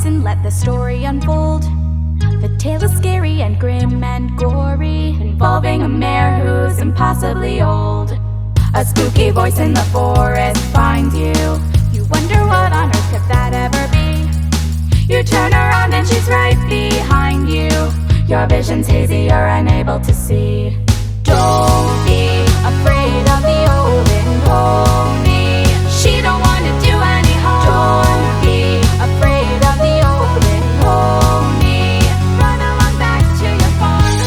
listen, let the story unfold. The tale is scary and grim and gory, involving a mare who's impossibly old. A spooky voice in the forest finds you. You wonder what on earth could that ever be. You turn around and she's right behind you. Your vision's hazy, you're unable to see. Don't be afraid of the old pony. She don't want to do any harm. Don't be afraid of the old pony. Run along back to your farm.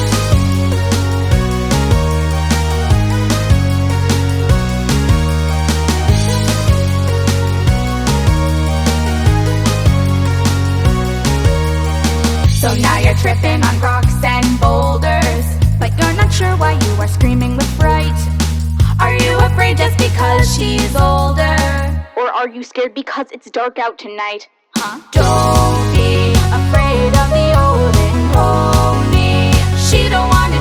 So now you're tripping on rocks and boulders, but you're not sure why you are screaming with fright. Are you afraid just because she's older? Or are you scared because it's dark out tonight? Huh? Don't be afraid of the old pony. She don't want to